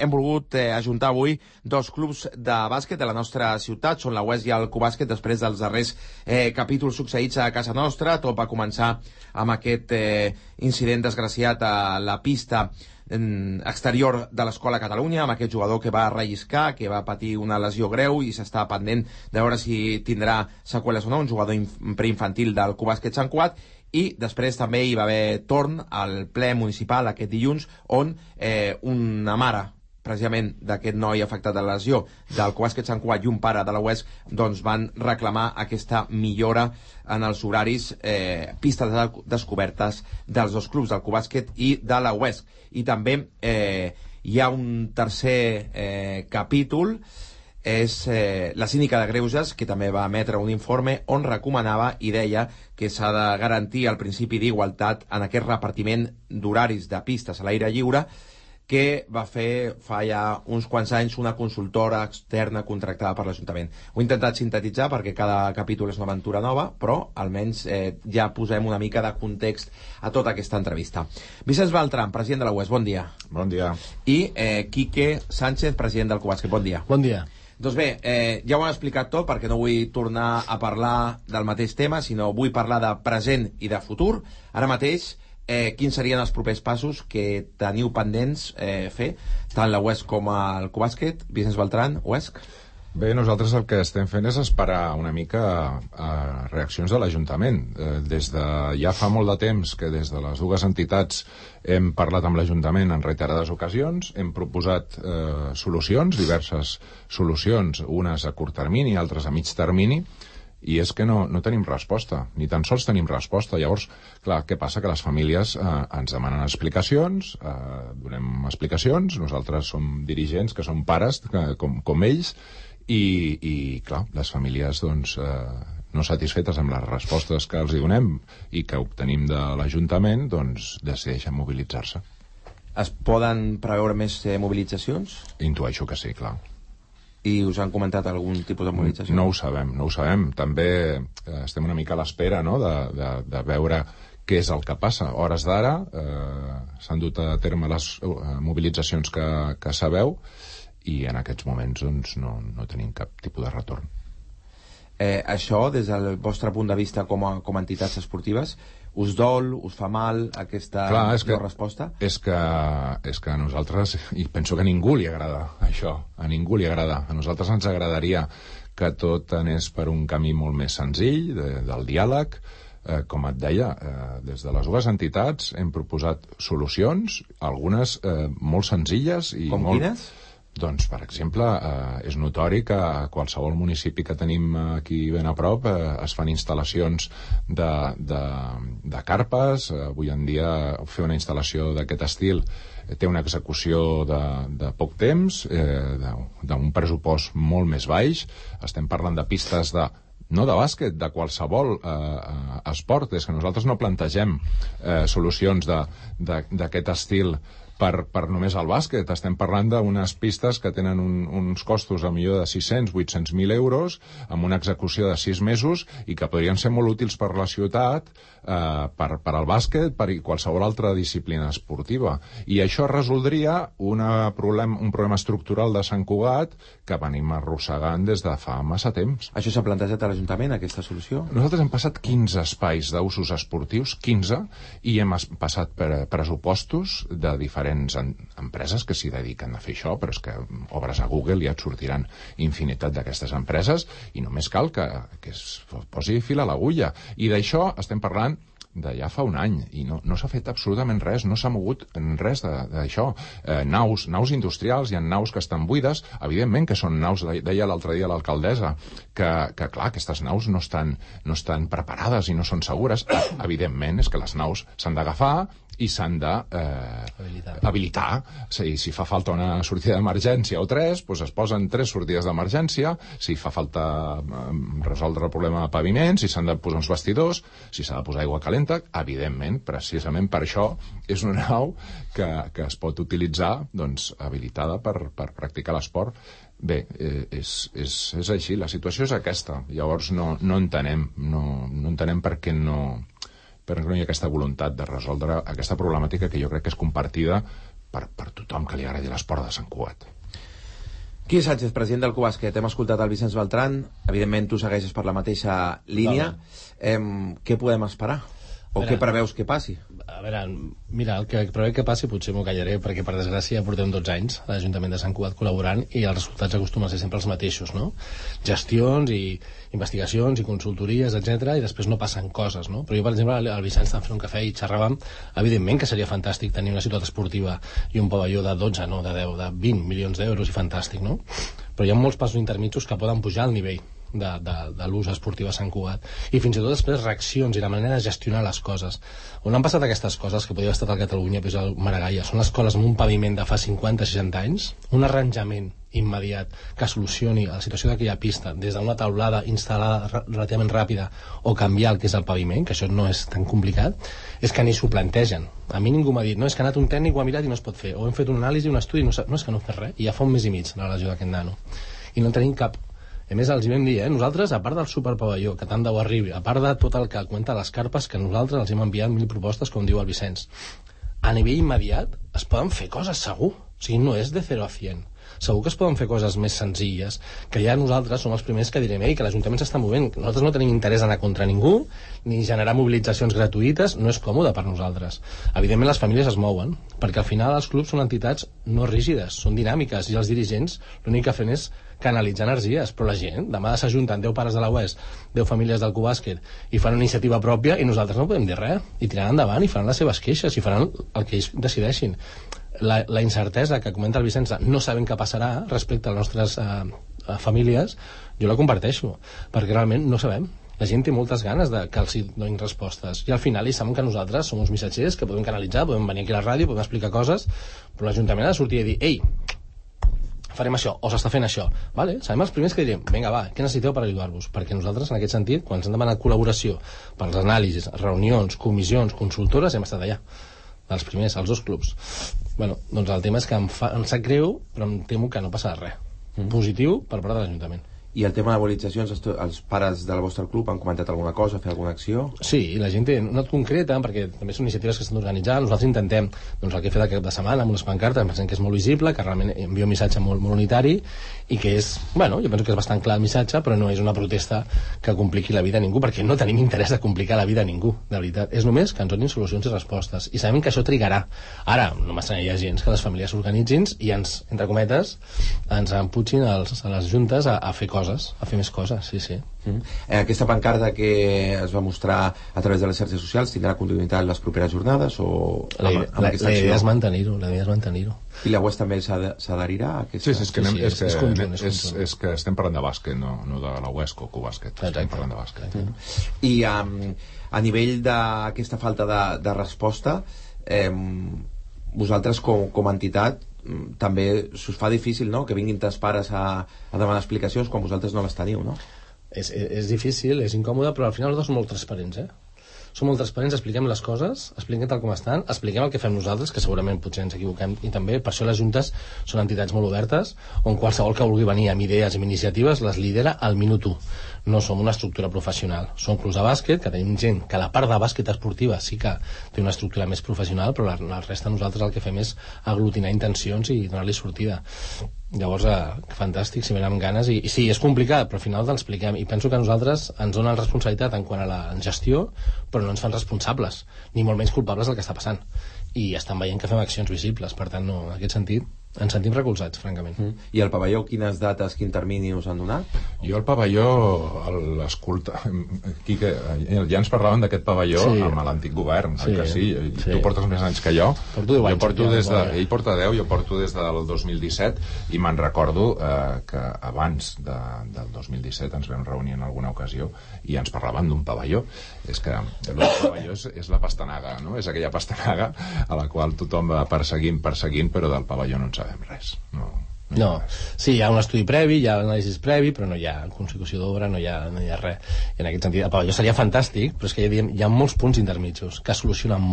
hem volgut ajuntar avui dos clubs de bàsquet de la nostra ciutat, són la UESC i el Cubàsquet, després dels darrers capítols succeïts a casa nostra. Tot va començar amb aquest incident desgraciat a la pista exterior de l'Escola Catalunya, amb aquest jugador que va relliscar, que va patir una lesió greu i s'està pendent de veure si tindrà seqüeles o no, un jugador preinfantil del Cubàsquet Sant Cugat. I després també hi va haver torn al ple municipal aquest dilluns, on una mare precisament d'aquest noi afectat de la lesió del Cubàsquet Sant Cugat i un pare de la UESC doncs van reclamar aquesta millora en els horaris, pistes descobertes dels dos clubs, del Cubàsquet i de la UESC. I també hi ha un tercer capítol, és la síndica de Greuges, que també va emetre un informe on recomanava i deia que s'ha de garantir el principi d'igualtat en aquest repartiment d'horaris de pistes a l'aire lliure que va fer fa ja uns quants anys una consultora externa contractada per l'Ajuntament. Ho he intentat sintetitzar perquè cada capítol és una aventura nova, però almenys ja posem una mica de context a tota aquesta entrevista. Vicenç Beltran, president de la UESC, bon dia. Bon dia. I Quique Sánchez, president del Cubàsquet, bon dia. Bon dia. Doncs bé, ja ho han explicat tot, perquè no vull tornar a parlar del mateix tema, sinó vull parlar de present i de futur. Ara mateix, quins serien els propers passos que teniu pendents fer, tant la UESC com el Cubàsquet? Vicenç Beltran, UESC? Bé, nosaltres el que estem fent és esperar una mica a reaccions de l'Ajuntament. Des de ja fa molt de temps que des de les dues entitats hem parlat amb l'Ajuntament en reiterades ocasions, hem proposat solucions, diverses solucions, unes a curt termini, altres a mig termini, i és que no tenim resposta, ni tan sols tenim resposta. Llavors, clar, què passa? Que les famílies ens demanen explicacions, donem explicacions, nosaltres som dirigents, que som pares, com ells, i clar, les famílies doncs no satisfetes amb les respostes que els hi donem i que obtenim de l'Ajuntament, doncs decideixen mobilitzar-se. Es poden preveure més mobilitzacions? Intueixo que sí, clar. I us han comentat algun tipus de mobilització? No ho sabem. També estem una mica a l'espera, no?, de veure què és el que passa. A hores d'ara s'han dut a terme les mobilitzacions que sabeu, i en aquests moments doncs, no tenim cap tipus de retorn. Això, des del vostre punt de vista com a entitats esportives, us dol, us fa mal aquesta no resposta? És que a nosaltres, i penso que a ningú li agrada això, a ningú li agrada. A nosaltres ens agradaria que tot anés per un camí molt més senzill, del diàleg. Com et deia, des de les dues entitats hem proposat solucions, algunes molt senzilles. Com quines? Doncs, per exemple, és notori que a qualsevol municipi que tenim aquí ben a prop es fan instal·lacions de carpes. Avui en dia fer una instal·lació d'aquest estil té una execució de poc temps, d'un pressupost molt més baix. Estem parlant de pistes no de bàsquet, de qualsevol esport. És que nosaltres no plantegem solucions d'aquest estil per només el bàsquet. Estem parlant d'unes pistes que tenen uns costos a millor de 600-800.000 euros, amb una execució de 6 mesos, i que podrien ser molt útils per la ciutat, per al bàsquet, per qualsevol altra disciplina esportiva. I això resoldria un problema estructural de Sant Cugat que venim arrossegant des de fa massa temps. Això s'ha plantejat a l'Ajuntament, aquesta solució? Nosaltres hem passat 15 espais d'usos esportius, 15, i hem passat per pressupostos de diferents empreses que s'hi dediquen a fer això, però és que obres a Google i ja et sortiran infinitat d'aquestes empreses, i només cal que es posi fil a l'agulla. I d'això estem parlant de ja fa un any, i no s'ha fet absolutament res, no s'ha mogut res d'això. Naus industrials, hi ha naus que estan buides, evidentment que són naus, deia l'altre dia l'alcaldessa, que clar, aquestes naus no estan preparades i no són segures. Evidentment, és que les naus s'han d'agafar i s'han d'habilitar. Si fa falta una sortida d'emergència o 3, doncs es posen 3 sortides d'emergència. Si fa falta resoldre el problema de paviments, si s'han de posar uns vestidors, si s'ha de posar aigua calenta, evidentment, precisament per això és una nau que es pot utilitzar, doncs, habilitada per practicar l'esport. Bé, és així, la situació és aquesta. Llavors no entenem per què no hi ha aquesta voluntat de resoldre aquesta problemàtica que jo crec que és compartida per tothom que li agradi l'esport de Sant Cugat. Qui és Sánchez, president del Cubàsquet? Hem escoltat el Vicenç Beltran, evidentment tu segueixes per la mateixa línia. Què podem esperar? O què preveus que passi? A veure, mira, el que preveu que passi potser m'ho callaré, perquè per desgràcia portem 12 anys a l'Ajuntament de Sant Cugat col·laborant i els resultats acostumen a ser sempre els mateixos, no? Gestions i investigacions i consultories, etc, i després no passen coses, no? Però jo, per exemple, al Vicenç estàvem fent un cafè i xerràvem, evidentment que seria fantàstic tenir una ciutat esportiva i un pavelló de 12, no de 10, de 20 milions d'euros i fantàstic, no? Però hi ha molts passos intermitjos que poden pujar al nivell de l'ús esportiu a Sant Cugat, i fins i tot després reaccions i la manera de gestionar les coses. On han passat aquestes coses, que podria haver estat a Catalunya, però és al Maragall, són escoles amb un paviment de fa 50-60 anys, un arranjament immediat que solucioni la situació d'aquella pista des d'una taulada instal·lada relativament ràpida o canviar el que és el paviment, que això no és tan complicat, és que ni s'ho plantegen. A mi ningú m'ha dit, no, és que ha anat un tècnic, ho ha mirat i no es pot fer, o hem fet una anàlisi, un estudi, no és que no fes res, i ja fa un mes i mig la lesió d'aquest nano, i no tenim cap. A més, els hi vam dir, nosaltres, a part del superpavelló, que tant de bo arribi, a part de tot el que cuenta les carpes, que nosaltres els hem enviat 1000 propostes, com diu el Vicenç, a nivell immediat es poden fer coses, segur. O sigui, no és de 0 a 100. Segur que es poden fer coses més senzilles, que ja nosaltres som els primers que direm, que l'Ajuntament s'està movent. Nosaltres no tenim interès en anar contra ningú, ni generar mobilitzacions gratuïtes, no és còmode per nosaltres. Evidentment, les famílies es mouen, perquè al final els clubs són entitats no rígides, són dinàmiques, i els dirigents l'únic que fan és canalitzar energies, però la gent, demà s'ajunten 10 pares de la UES, 10 famílies del Cubàsquet, i fan una iniciativa pròpia, i nosaltres no podem dir res, i tiraran endavant, i faran les seves queixes, i faran el que ells decideixin. La incertesa que comenta el Vicenç, no sabem què passarà respecte a les nostres famílies, jo la comparteixo, perquè realment no sabem. La gent té moltes ganes que els donin respostes, i al final ells saben que nosaltres som uns missatgers que podem canalitzar, podem venir aquí a la ràdio, podem explicar coses, però l'Ajuntament ha de sortir i dir, ei, farem això, o s'està fent això, vale? Serem els primers que direm, vinga, va, què necessiteu per ajudar-vos? Perquè nosaltres, en aquest sentit, quan ens han demanat col·laboració per les anàlisis, reunions, comissions, consultores, hem estat allà, els primers, els 2 clubs. Bueno, doncs el tema és que em sap greu, però em temo que no passarà res. Positiu per part de l'Ajuntament. I el tema de mobilitzacions, els pares del vostre club han comentat alguna cosa, fer alguna acció? Sí, la gent no et concreta, perquè també són iniciatives que estan organitzant. Nosaltres intentem, doncs el que he fet aquest de setmana amb unes pancartes, pensem que és molt visible, que realment envia un missatge molt, molt unitari, i que és, bueno, jo penso que és bastant clar el missatge, però no és una protesta que compliqui la vida a ningú, perquè no tenim interès de complicar la vida a ningú, de veritat. És només que ens donin solucions i respostes, i sabem que això trigarà. Ara, no m'estranyaria gens que les famílies s'organitzin i ens, entre cometes, ens emputxin a les juntes a fer coses, a fer més coses, sí. Aquesta pancarta que es va mostrar a través de les xarxes socials tindrà continuïtat les properes jornades o la idea és mantenir-ho, I la UES també s'adherirà a aquesta... Sí, és que estem parlant de bàsquet, no de la UES o Cubàsquet, estem parlant de bàsquet. I a nivell d'aquesta falta de resposta, vosaltres com a entitat també s'us fa difícil, no?, que vinguin tants pares a demanar explicacions quan vosaltres no les teniu, no? És difícil, és incòmode, però al final nosaltres som molt transparents, som molt transparents, expliquem les coses, expliquem tal com estan, expliquem el que fem nosaltres, que segurament potser ens equivoquem, i també per això les juntes són entitats molt obertes, on qualsevol que vulgui venir amb idees i amb iniciatives les lidera al minut 1. No som una estructura professional, som clubs de bàsquet, que tenim gent que la part de bàsquet esportiva sí que té una estructura més professional, però la resta nosaltres el que fem és aglutinar intencions i donar-li sortida. Llavors, fantàstic, si venen amb ganes, i sí, és complicat, però al final l'expliquem, i penso que a nosaltres ens donen responsabilitat en quant a la gestió, però no ens fan responsables, ni molt menys culpables del que està passant, i estan veient que fem accions visibles, per tant, no, en aquest sentit ens sentim recolzats, francament. I el pavelló, quines dates, quin termini us han donat? Jo el pavelló l'escolta... Quique, ja ens parlaven d'aquest pavelló amb l'antic govern, que sí? Tu portes més anys que jo. Ell porta 10, jo porto des del 2017, i me'n recordo que abans del 2017 ens vam reunir en alguna ocasió i ens parlaven d'un pavelló. És que el pavelló és la pastanaga, no? És aquella pastanaga a la qual tothom va perseguint, però del pavelló no en sabem res. No, sí, hi ha un estudi previ, hi ha anàlisis previ, però no hi ha consecució d'obra, no hi ha res. I en aquest sentit, el pavelló seria fantàstic, però és que hi ha molts punts intermitjos que solucionen molt.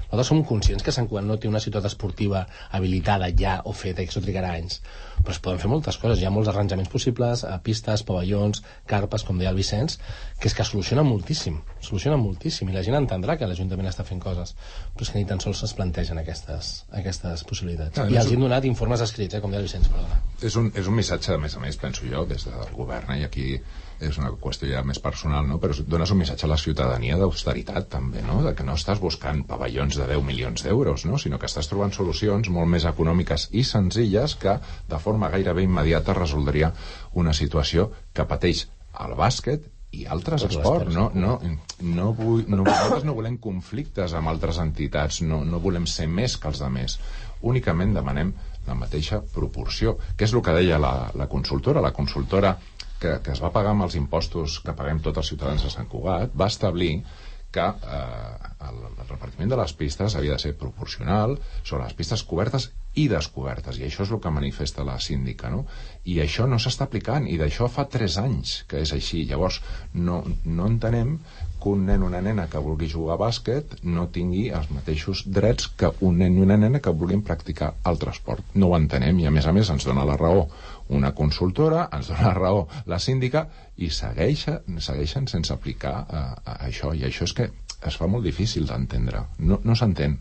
Nosaltres som conscients que Sant Cugat no té una ciutat esportiva habilitada ja o feta, que això trigarà anys, però es poden fer moltes coses. Hi ha molts arranjaments possibles, pistes, pavellons, carpes, com deia el Vicenç, que és que solucionen moltíssim, i la gent entendrà que l'Ajuntament està fent coses, però és que ni tan sols es plantegen aquestes possibilitats. I els hem donat informes escrits, com deia el Vicenç, perdona. És un missatge, a més, penso jo, des del govern, i aquí és una qüestió ja més personal, no? Però dones un missatge a la ciutadania d'austeritat, també, no? De que no estàs buscant pavellons de 10 milions d'euros, no? Sinó que estàs trobant solucions molt més econòmiques i senzilles que, de forma gairebé immediata, resoldria una situació que pateix el bàsquet i altres esports. Nosaltres no volem conflictes amb altres entitats, no volem ser més que els altres. Únicament demanem la mateixa proporció, que és el que deia la consultora. La consultora que es va pagar amb els impostos que paguem tots els ciutadans de Sant Cugat va establir que el repartiment de les pistes havia de ser proporcional sobre les pistes cobertes i descobertes, i això és el que manifesta la síndica, no? I això no s'està aplicant, i d'això fa 3 anys que és així. Llavors no entenem que un nen o una nena que vulgui jugar a bàsquet no tingui els mateixos drets que un nen i una nena que vulguin practicar altre esport. No ho entenem, i a més ens dona la raó una consultora, ens dona la raó la síndica, i segueixen sense aplicar això, i això és que es fa molt difícil d'entendre, no s'entén.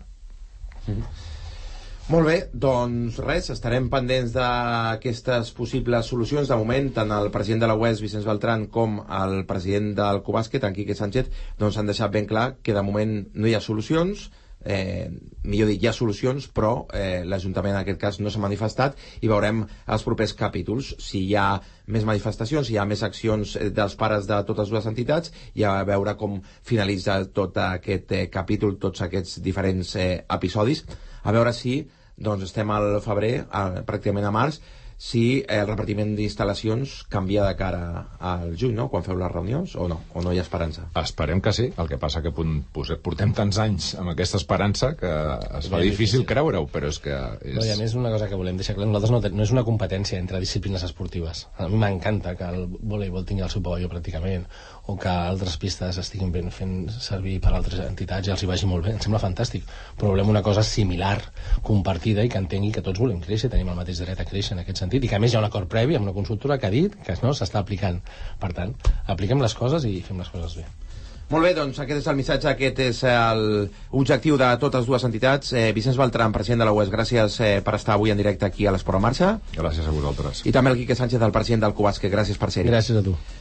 Molt bé, doncs res, estarem pendents d'aquestes possibles solucions. De moment, tant el president de la UES, Vicenç Beltran, com el president del Cubàsquet, en Quique Sánchez, doncs han deixat ben clar que de moment no hi ha solucions, millor dit, hi ha solucions, però l'Ajuntament en aquest cas no s'ha manifestat, i veurem els propers capítols si hi ha més manifestacions, si hi ha més accions dels pares de totes dues entitats, i a veure com finalitza tot aquest capítol, tots aquests diferents episodis, a veure si doncs estem al febrer, pràcticament a març, si el repartiment d'instal·lacions canvia de cara al juny, no? Quan feu les reunions, o no hi ha esperança? Esperem que sí, el que passa que portem tants anys amb aquesta esperança que es fa difícil creure-ho, però és que... No, i a més, una cosa que volem deixar clar, nosaltres no és una competència entre disciplines esportives. A mi m'encanta que el voleibol tingui el seu pavelló pràcticament, o que altres pistes estiguin fent servir per altres entitats i els hi vagi molt bé, em sembla fantàstic, però volem una cosa similar, compartida, i que entengui que tots volem créixer, tenim el mateix dret a créixer en aquest sentit, i que a més hi ha un acord previ amb una consultora que ha dit que no s'està aplicant. Per tant, apliquem les coses i fem les coses bé. Molt bé, doncs aquest és el missatge, aquest és l'objectiu de totes dues entitats. Vicenç Beltran, president de la UES, gràcies per estar avui en directe aquí a l'Esport en Marxa. Gràcies a vosaltres. I també el Quique Sánchez, el president del Cubàsquet, gràcies per ser-hi. Gràcies a tu.